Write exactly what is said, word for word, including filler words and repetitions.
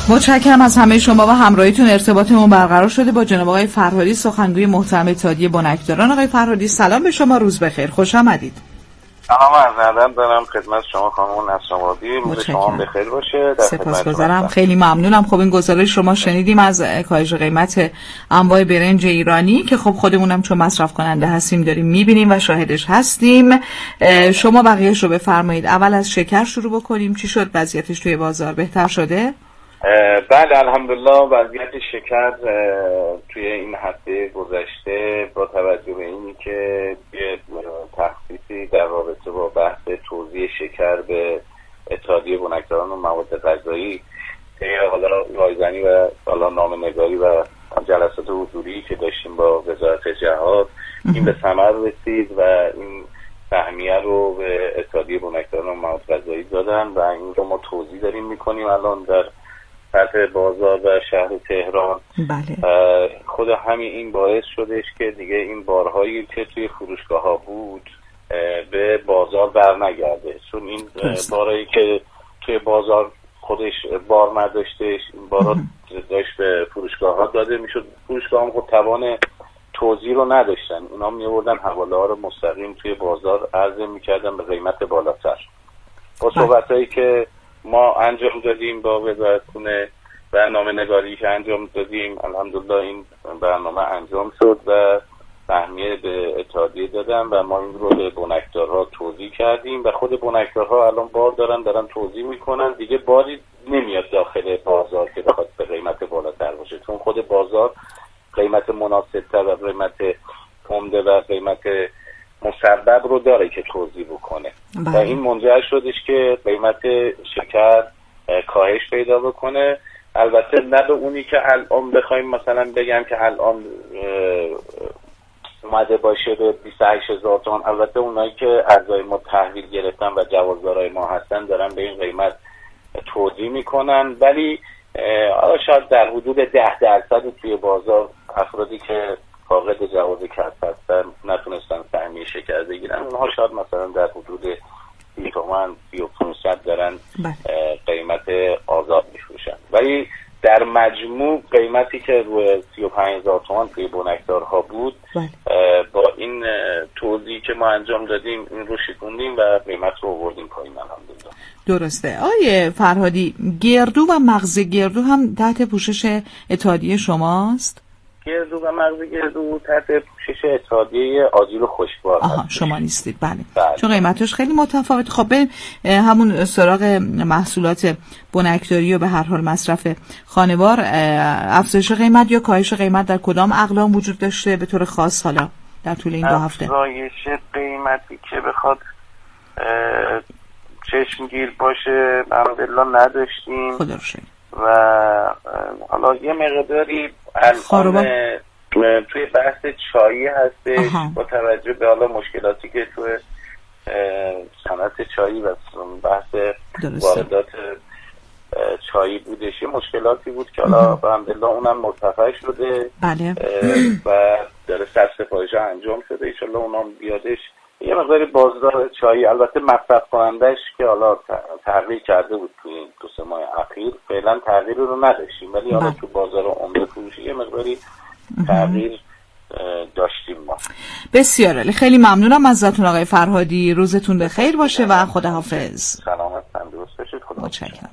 متشکرم از همه شما و همراهیتون. ارتباطمون برقرار شده با جناب آقای فرهادی، سخنگوی محترم اتحادیه بنکداران. آقای فرهادی سلام به شما، روز بخیر، خوش آمدید. سلام عرض ادب دارم خدمت شما خانم نصرآبادی، روز شما بخیر باشه. سپاسگزارم، خیلی ممنونم. خب این گزارش شما شنیدیم از کاهش قیمت انواع برنج ایرانی که خب خودمونم چون مصرف کننده هستیم داریم میبینیم و شاهدش هستیم. شما بقیه‌اش رو بفرمایید. اول از شکر شروع بکنیم. چی شد وضعیتش توی بازار؟ بهتر شده؟ بله الحمدلله وضعیت شکر توی این هفته گذشته با توجه به اینی که یه تخصیصی در رابطه با بحث توزیع شکر به اتحادیه بنکداران و مواد غذایی، حالا رایزنی و حالا نامه‌نگاری و جلسات حضوری که داشتیم با وزارت جهاد، این به ثمر رسید و این سهمیه رو به اتحادیه بنکداران و مواد غذایی دادن و این رو ما توزیع داریم میکنیم الان در سطح بازار و شهر تهران. بله. خود همین این باعث شدش که دیگه این بارهایی که توی فروشگاه ها بود به بازار بر نگرده، چون این بارهایی که توی بازار خودش بار نداشتش این بارها داشت به فروشگاه ها داده میشد. فروشگاه هم خود توان توزیع رو نداشتن، اونا می آوردن حواله ها رو مستقیم توی بازار عرضه میکردن به قیمت بالاتر. با صحبتایی که ما انجام دادیم با وزارتخونه و نامه‌نگاری که انجام دادیم، الحمدلله این برنامه انجام شد و سهمیه به اتحادیه دادن و ما این رو به بنکدارها توزیع کردیم و خود بنکدارها الان بار دارن دارن توزیع میکنن. دیگه باری نمیاد داخل بازار که بخواد به قیمت بالاتر باشه، چون خود بازار قیمت مناسبتر و قیمت عمده و قیمت مسبب رو داره که توزیع بکنه. بله. و این منجر شدش که قیمت شکر کاهش پیدا بکنه. البته نه به اونی که الان بخوایم مثلا بگم که الان اومده باشه به بیست و هشت هزار تومان. البته اونایی که ارزهای ما تحویل گرفتن و جوازدارای ما هستن دارن به این قیمت توزیع میکنن، ولی حالا شاید در حدود ده درصد توی بازار افرادی که فاقد جواز کسب هستن نتونستن سهمیه شکر بگیرن، اونها شاید مثلا در حدود سی تومن سی و پانصد دارن قیمت آزاد میفروشن، ولی در مجموع قیمتی که روی سی و پنج هزار تومان توی بنکدارها بود با این توزیعی که ما انجام دادیم این رو شکوندیم و قیمت رو آوردیم پایین الحمدلله. درسته. آیه فرهادی، گردو و مغز گردو هم تحت پوشش اتحادیه شماست؟ گردو و مغز گردو تحت پوشش اتحادیه آجیل و خشکبار هست. آها، شما نیستید. بله. بله. چون قیمتش خیلی متفاوت. خب بریم همون سراغ محصولات بنکداری و به هر حال مصرف خانوار. افزایش قیمت یا کاهش قیمت در کدام اقلام وجود داشته به طور خاص حالا در طول این دو هفته؟ افزایش قیمتی که بخواد چشمگیر باشه الحمدلله نداشتیم. خدا رو شکر. و حالا یه مقداری الان توی بحث چایی هستش. آها. با توجه به حالا مشکلاتی که توی صنعت چایی و بحث واردات چایی بودش، یه مشکلاتی بود که حالا الحمدلله اونم مرتفع شده. بله. و در سطح سفارش انجام شده، ان شاءالله اونم بیادش. یه مقداری بازار چایی البته مصرف کنندش که حالا تغییر کرده بود توی این دو سه ماه اخیر، فعلا تغییر رو نداشتیم، ولی حالا تو بازار عمده فروشی یه مقداری تغییر داشتیم ما. بسیار عالی، خیلی ممنونم ازتون آقای فرهادی. روزتون بخیر باشه و خداحافظ. سلامت تندرست باشید. خدا. متشکرم.